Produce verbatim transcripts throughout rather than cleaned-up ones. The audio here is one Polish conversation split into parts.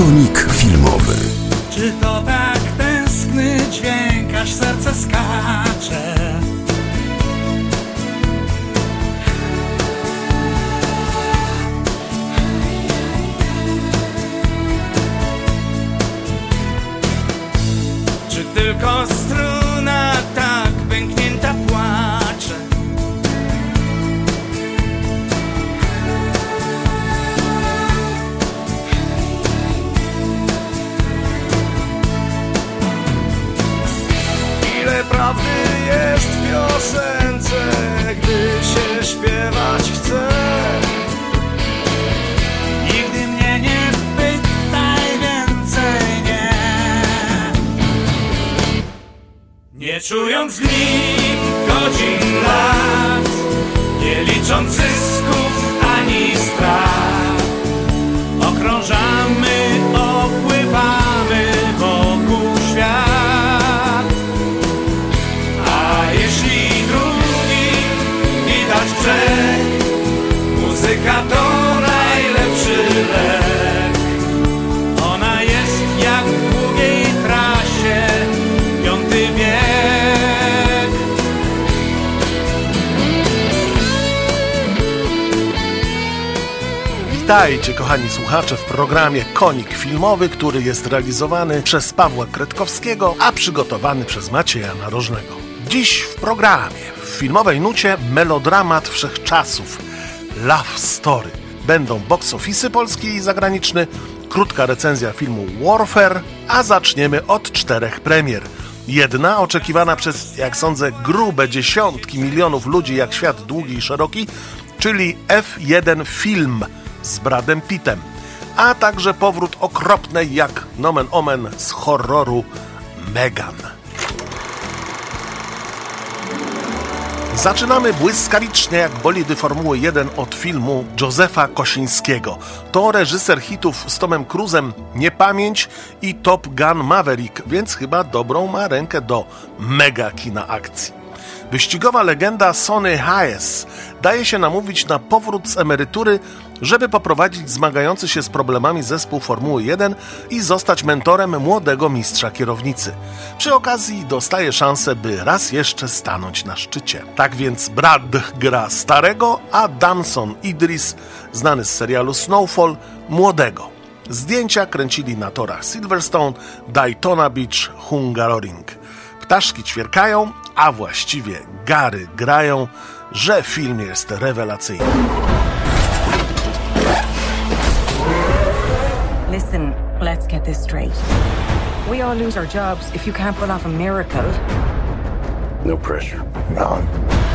Konik filmowy. Czy to tak tęskny dźwięk, aż serce skacze? Czy tylko struna tak pęknięta płacze? Ile prawdy jest w piosence, gdy się śpiewać chce? Nigdy mnie nie pytaj więcej, nie. Nie czując dni, godzin, lat, nie licząc zysków ani strat, okrążamy, opływamy wokół świat. A jeśli drugi widać brzeg, muzyka to najlepszy lek. Ona jest jak w długiej trasie, piąty bieg. Witajcie, kochani słuchacze, w programie Konik Filmowy, który jest realizowany przez Pawła Kretkowskiego, a przygotowany przez Macieja Narożnego. Dziś w programie, w filmowej nucie, melodramat wszechczasów, Love Story. Będą box office'y polski i zagraniczny, krótka recenzja filmu Warfare, a zaczniemy od czterech premier. Jedna oczekiwana przez, jak sądzę, grube dziesiątki milionów ludzi jak świat długi i szeroki, czyli F jeden Film z Bradem Pittem, a także powrót okropnej jak nomen omen z horroru Megan. Zaczynamy błyskawicznie jak bolidy Formuły jeden od filmu Józefa Kosińskiego. To reżyser hitów z Tomem Cruzem Niepamięć i Top Gun Maverick, więc chyba dobrą ma rękę do mega kina akcji. Wyścigowa legenda Sonny Hayes daje się namówić na powrót z emerytury, żeby poprowadzić zmagający się z problemami zespół Formuły jeden i zostać mentorem młodego mistrza kierownicy. Przy okazji dostaje szansę, by raz jeszcze stanąć na szczycie. Tak więc Brad gra starego, a Damson Idris, znany z serialu Snowfall, młodego. Zdjęcia kręcili na torach Silverstone, Daytona Beach, Hungaroring. Ptaszki ćwierkają, a właściwie gary grają, że film jest rewelacyjny. Listen, let's get this straight. We all lose our jobs if you can't pull off a miracle. No pressure. None.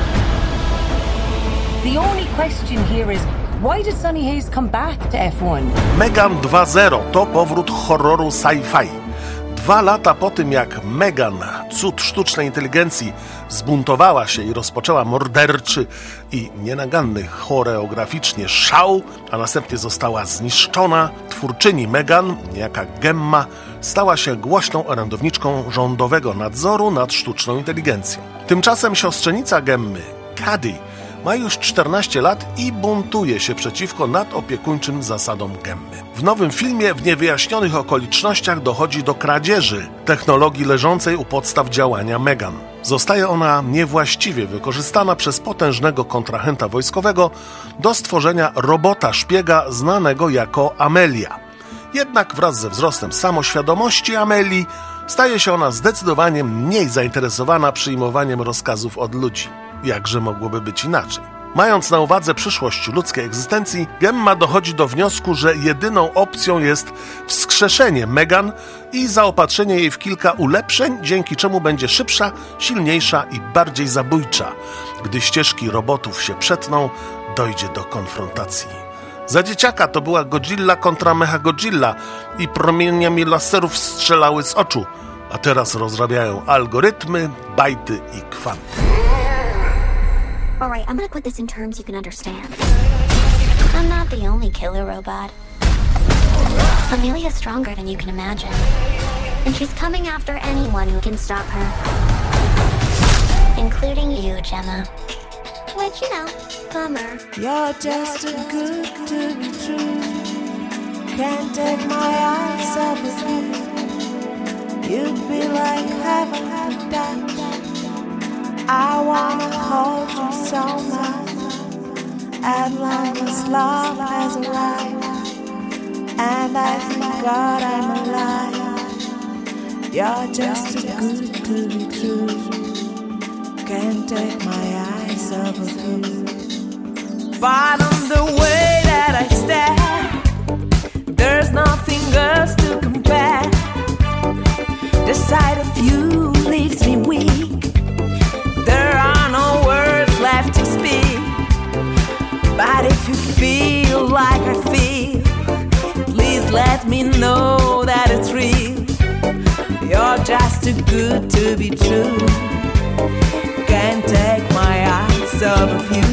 The only question here is, why does Sonny Hayes come back to F jeden? Megan dwa zero to powrót horroru sci-fi. Dwa lata po tym, jak Megan, cud sztucznej inteligencji, zbuntowała się i rozpoczęła morderczy i nienaganny choreograficznie szał, a następnie została zniszczona, twórczyni Megan, niejaka Gemma, stała się głośną orędowniczką rządowego nadzoru nad sztuczną inteligencją. Tymczasem siostrzenica Gemmy, Cady, ma już czternaście lat i buntuje się przeciwko nadopiekuńczym zasadom Gemmy. W nowym filmie w niewyjaśnionych okolicznościach dochodzi do kradzieży technologii leżącej u podstaw działania Megan. Zostaje ona niewłaściwie wykorzystana przez potężnego kontrahenta wojskowego do stworzenia robota szpiega znanego jako Amelia. Jednak wraz ze wzrostem samoświadomości Amelii staje się ona zdecydowanie mniej zainteresowana przyjmowaniem rozkazów od ludzi. Jakże mogłoby być inaczej? Mając na uwadze przyszłość ludzkiej egzystencji, Gemma dochodzi do wniosku, że jedyną opcją jest wskrzeszenie Megan i zaopatrzenie jej w kilka ulepszeń, dzięki czemu będzie szybsza, silniejsza i bardziej zabójcza. Gdy ścieżki robotów się przetną, dojdzie do konfrontacji. Za dzieciaka to była Godzilla kontra Mechagodzilla i promieniami laserów strzelały z oczu, a teraz rozrabiają algorytmy, bajty i kwanty. Alright, I'm gonna put this in terms you can understand. I'm not the only killer robot. Amelia's stronger than you can imagine. And she's coming after anyone who can stop her. Including you, Gemma. Which, you know, bummer. You're just too good to be true. Can't take my eyes off of you. You'd be like heaven to touch. I wanna hold you so much. At long as love has arrived, and I thank God I'm alive. You're just too good to be true. Can't take my eyes off of you. Pardon the way that I stare. There's nothing else to compare. The sight of you leaves me weak. There are no words left to speak. But if you feel like I feel, please let me know that it's real. You're just too good to be true. Can't take my eyes off of you.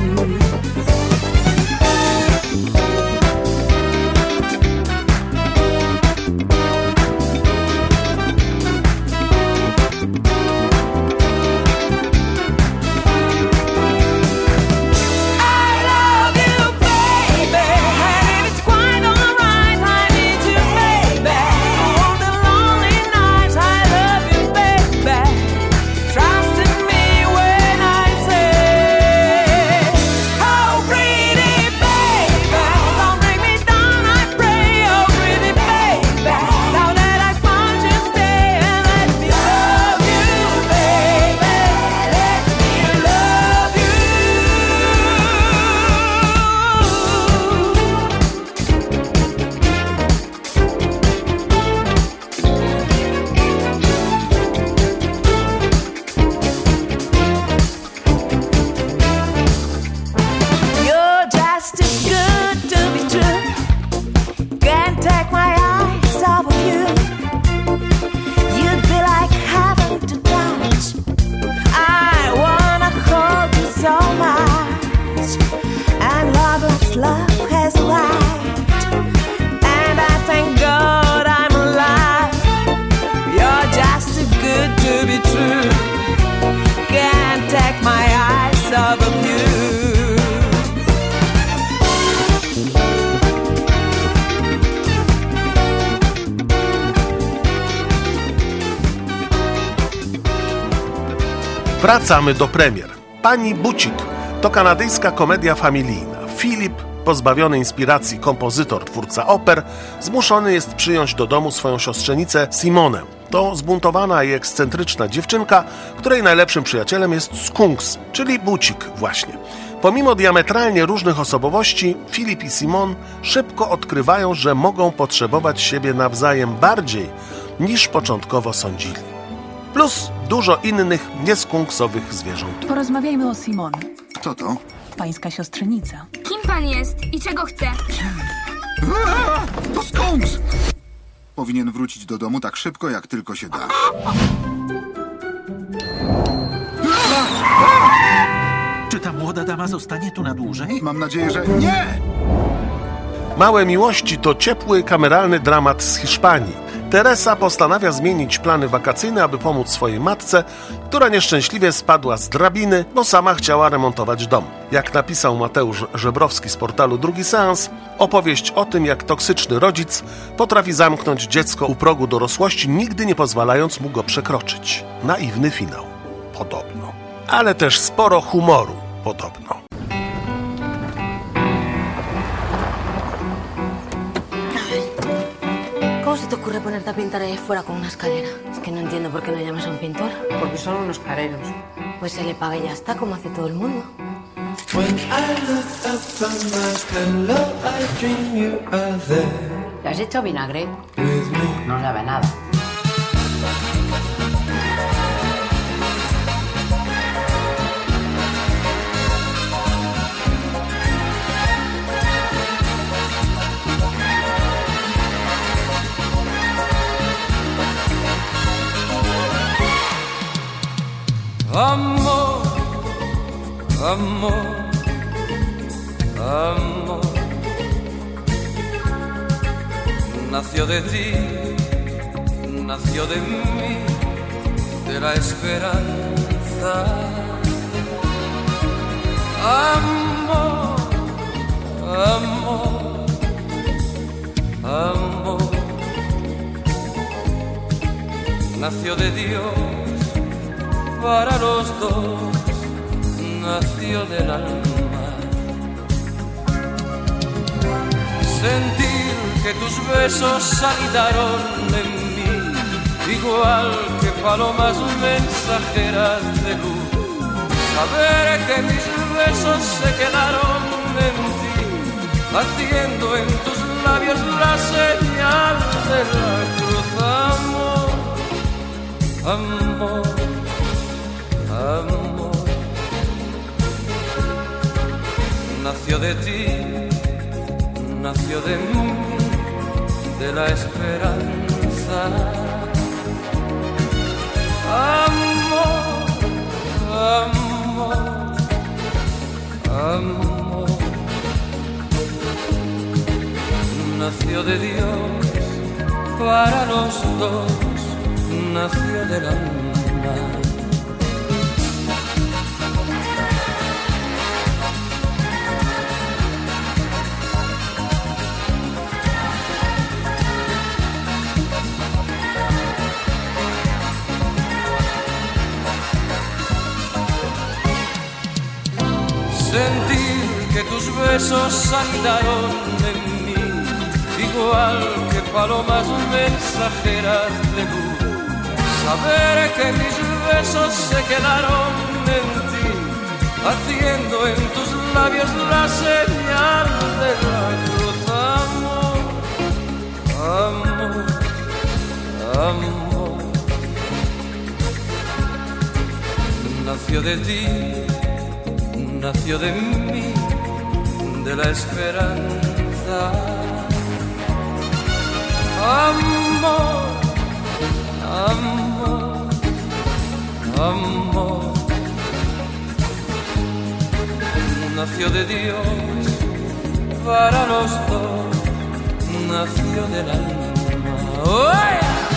Wracamy do premier. Pani Bucik to kanadyjska komedia familijna. Filip, pozbawiony inspiracji kompozytor, twórca oper, zmuszony jest przyjąć do domu swoją siostrzenicę Simonę. To zbuntowana i ekscentryczna dziewczynka, której najlepszym przyjacielem jest Skunks, czyli Bucik właśnie. Pomimo diametralnie różnych osobowości, Filip i Simon szybko odkrywają, że mogą potrzebować siebie nawzajem bardziej, niż początkowo sądzili. Plus dużo innych nieskunksowych zwierząt. Porozmawiajmy o Simon. Kto to? Pańska siostrzenica. Kim pan jest i czego chce? Aaa, to Skunks! Powinien wrócić do domu tak szybko, jak tylko się da. Czy ta młoda dama zostanie tu na dłużej? Mam nadzieję, że nie! Małe miłości to ciepły, kameralny dramat z Hiszpanii. Teresa postanawia zmienić plany wakacyjne, aby pomóc swojej matce, która nieszczęśliwie spadła z drabiny, bo sama chciała remontować dom. Jak napisał Mateusz Żebrowski z portalu Drugi Seans, opowieść o tym, jak toksyczny rodzic potrafi zamknąć dziecko u progu dorosłości, nigdy nie pozwalając mu go przekroczyć. Naiwny finał. Podobno. Ale też sporo humoru. Podobno. ¿Cómo se te ocurre ponerte a pintar ahí fuera con una escalera? Es que no entiendo por qué no llamas a un pintor. Porque son unos careros. Pues se le paga y ya está, como hace todo el mundo. ¿Le has hecho vinagre? No sabe a nada. Amor, amor, amor, nació de ti, nació de mí, de la esperanza. Amor, amor, nació de Dios para los dos, nació del alma. Sentir que tus besos anidaron en mí, igual que palomas mensajeras de luz. Saber que mis besos se quedaron en ti, haciendo en tus labios la señal de la cruz. Amor, amor, amor, nació de ti, nació de mí, de la esperanza. Amor, amor, amor, nació de Dios para los dos, nació del alma. Sentir que tus besos anidaron en mí, igual que palomas mensajeras de luz. Saber que mis besos se quedaron en ti, haciendo en tus labios la señal de la cruz. Amor, amor, amor, nació de ti, nació de mí, de la esperanza. Amor, amor, amor, nació de Dios para los dos, nació del alma. ¡Oh!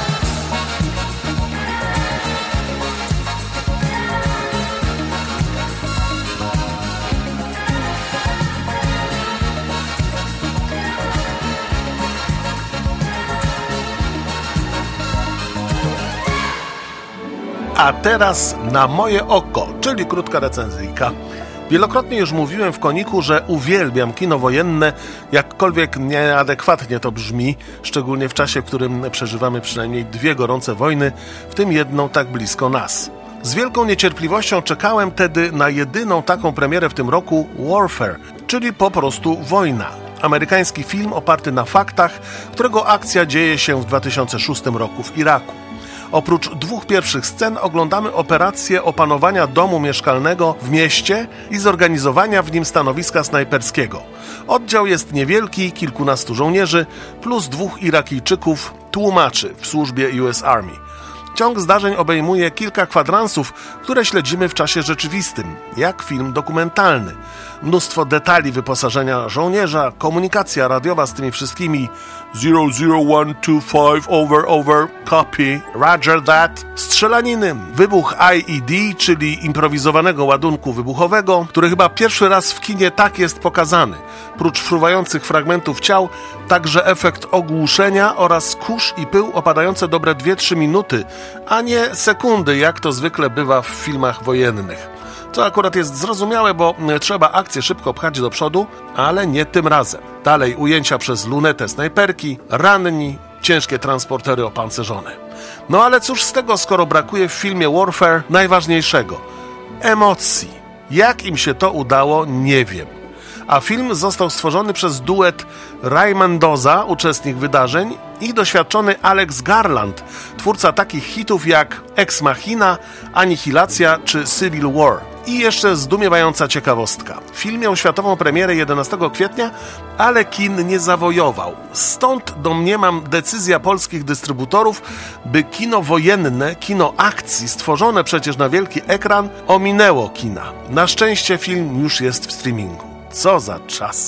A teraz na moje oko, czyli krótka recenzyjka. Wielokrotnie już mówiłem w Koniku, że uwielbiam kino wojenne, jakkolwiek nieadekwatnie to brzmi, szczególnie w czasie, w którym przeżywamy przynajmniej dwie gorące wojny, w tym jedną tak blisko nas. Z wielką niecierpliwością czekałem tedy na jedyną taką premierę w tym roku Warfare, czyli po prostu wojna. Amerykański film oparty na faktach, którego akcja dzieje się w dwa tysiące szóstym roku w Iraku. Oprócz dwóch pierwszych scen oglądamy operację opanowania domu mieszkalnego w mieście i zorganizowania w nim stanowiska snajperskiego. Oddział jest niewielki, kilkunastu żołnierzy, plus dwóch Irakijczyków, tłumaczy w służbie U S Army. Ciąg zdarzeń obejmuje kilka kwadransów, które śledzimy w czasie rzeczywistym, jak film dokumentalny. Mnóstwo detali wyposażenia żołnierza, komunikacja radiowa z tymi wszystkimi zero zero one two five over over, copy, roger that, strzelaniny, wybuch I E D, czyli improwizowanego ładunku wybuchowego, który chyba pierwszy raz w kinie tak jest pokazany. Prócz fruwających fragmentów ciał, także efekt ogłuszenia oraz kurz i pył opadające dobre dwie trzy minuty, a nie sekundy, jak to zwykle bywa w filmach wojennych. Co akurat jest zrozumiałe, bo trzeba akcję szybko pchać do przodu, ale nie tym razem. Dalej ujęcia przez lunetę snajperki, ranni, ciężkie transportery opancerzone. No ale cóż z tego, skoro brakuje w filmie Warfare najważniejszego – emocji. Jak im się to udało, nie wiem. A film został stworzony przez duet Ray Mendoza, uczestnik wydarzeń, i doświadczony Alex Garland, twórca takich hitów jak Ex Machina, Anihilacja czy Civil War. I jeszcze zdumiewająca ciekawostka. Film miał światową premierę jedenastego kwietnia, ale kin nie zawojował. Stąd domniemam decyzja polskich dystrybutorów, by kino wojenne, kino akcji, stworzone przecież na wielki ekran, ominęło kina. Na szczęście film już jest w streamingu. Co za czasy.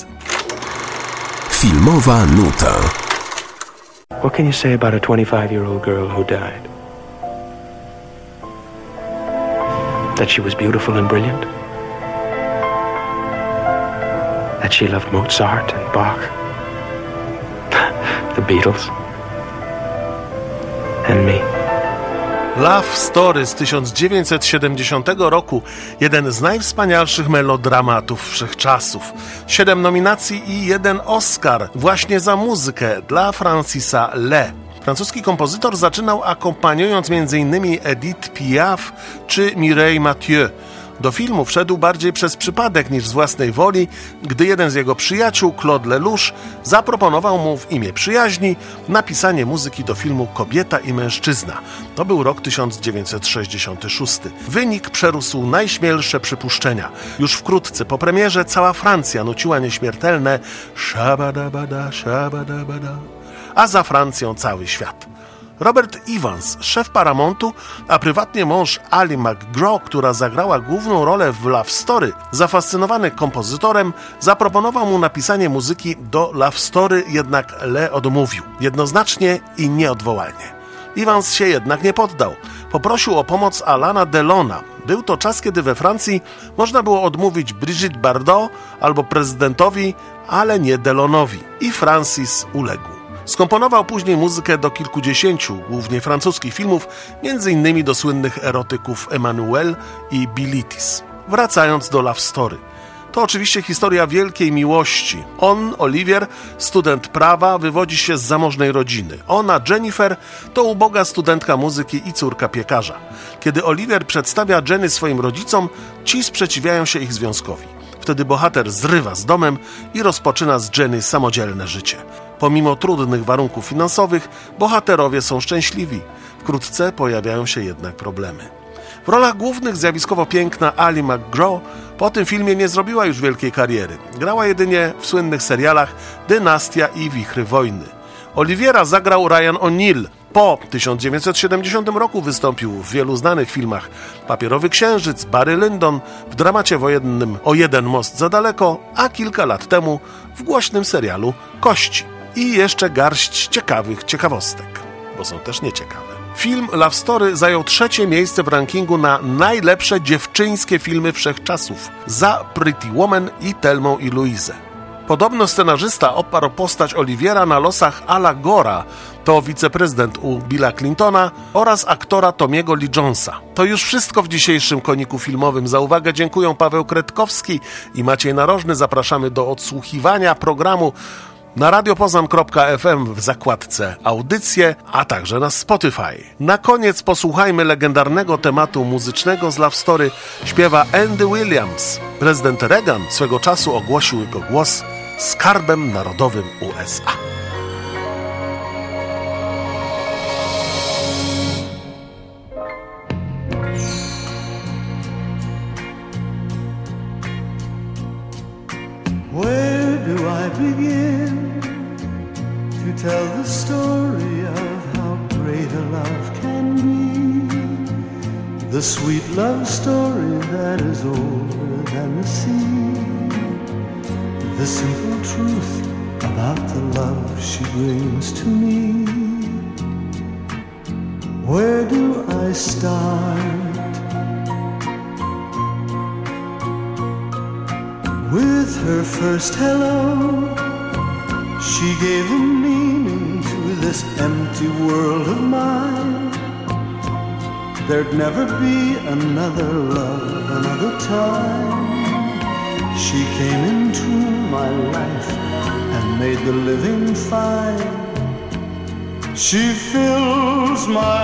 Filmowa nuta. What can you say about a twenty-five-year-old girl who died? That she was beautiful and brilliant? That she loved Mozart and Bach? The Beatles? And me? Love Story z tysiąc dziewięćset siedemdziesiątego roku, jeden z najwspanialszych melodramatów wszechczasów. Siedem nominacji i jeden Oscar właśnie za muzykę dla Francisa Le. Francuski kompozytor zaczynał akompaniując m.in. Edith Piaf czy Mireille Mathieu. Do filmu wszedł bardziej przez przypadek niż z własnej woli, gdy jeden z jego przyjaciół, Claude Lelouch, zaproponował mu w imię przyjaźni napisanie muzyki do filmu Kobieta i mężczyzna. To był rok tysiąc dziewięćset sześćdziesiąty szósty. Wynik przerósł najśmielsze przypuszczenia. Już wkrótce po premierze cała Francja nuciła nieśmiertelne szabadabada, szabadabada, a za Francją cały świat. Robert Evans, szef Paramountu, a prywatnie mąż Ali MacGraw, która zagrała główną rolę w Love Story, zafascynowany kompozytorem, zaproponował mu napisanie muzyki do Love Story, jednak Le odmówił. Jednoznacznie i nieodwołalnie. Evans się jednak nie poddał. Poprosił o pomoc Alana Delona. Był to czas, kiedy we Francji można było odmówić Brigitte Bardot albo prezydentowi, ale nie Delonowi. I Francis uległ. Skomponował później muzykę do kilkudziesięciu, głównie francuskich filmów, między innymi do słynnych erotyków Emmanuel i Bilitis. Wracając do Love Story. To oczywiście historia wielkiej miłości. On, Olivier, student prawa, wywodzi się z zamożnej rodziny. Ona, Jennifer, to uboga studentka muzyki i córka piekarza. Kiedy Olivier przedstawia Jenny swoim rodzicom, ci sprzeciwiają się ich związkowi. Wtedy bohater zrywa z domem i rozpoczyna z Jenny samodzielne życie. Pomimo trudnych warunków finansowych, bohaterowie są szczęśliwi. Wkrótce pojawiają się jednak problemy. W rolach głównych zjawiskowo piękna Ali MacGraw po tym filmie nie zrobiła już wielkiej kariery. Grała jedynie w słynnych serialach Dynastia i Wichry Wojny. Oliviera zagrał Ryan O'Neal. Po tysiąc dziewięćset siedemdziesiątym roku wystąpił w wielu znanych filmach: Papierowy Księżyc, Barry Lyndon, w dramacie wojennym O jeden most za daleko, a kilka lat temu w głośnym serialu Kości. I jeszcze garść ciekawych ciekawostek, bo są też nieciekawe. Film Love Story zajął trzecie miejsce w rankingu na najlepsze dziewczyńskie filmy wszechczasów za Pretty Woman i Thelmą i Louisę. Podobno scenarzysta oparł postać Oliviera na losach Ala Gora, to wiceprezydent u Billa Clintona, oraz aktora Tomiego Lee Jonesa. To już wszystko w dzisiejszym Koniku Filmowym. Za uwagę dziękuję Paweł Kretkowski i Maciej Narożny. Zapraszamy do odsłuchiwania programu na radiopoznań kropka ef em w zakładce Audycje, a także na Spotify. Na koniec posłuchajmy legendarnego tematu muzycznego z Love Story. Śpiewa Andy Williams. Prezydent Reagan swego czasu ogłosił jego głos skarbem narodowym U S A. Where do I begin to tell the story of how great a love can be? The sweet love story that is older than the sea. The simple truth about the love she brings to me. Where do I start? With her first hello, she gave a meaning to this empty world of mine. There'd never be another love, another time. She came into my life and made the living fine. She fills my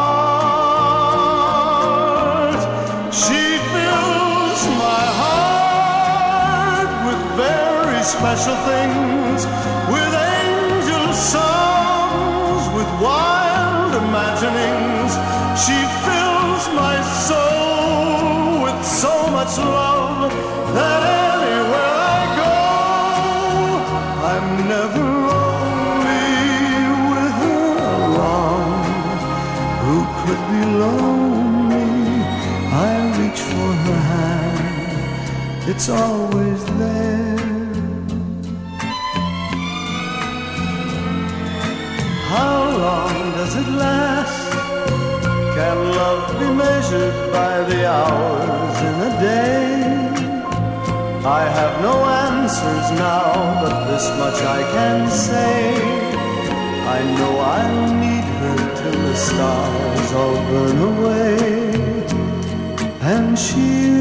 heart. She fills my heart with very special things, with angel songs, with wild imaginings. She fills my soul with so much love that anywhere I go, I'm never lonely with her along. Who could be lonely? I reach for her hand, it's always there. How long does it last? Can love be measured by the hours in a day? I have no answers now, but this much I can say. I know I'll need her till and the stars all burn away, and she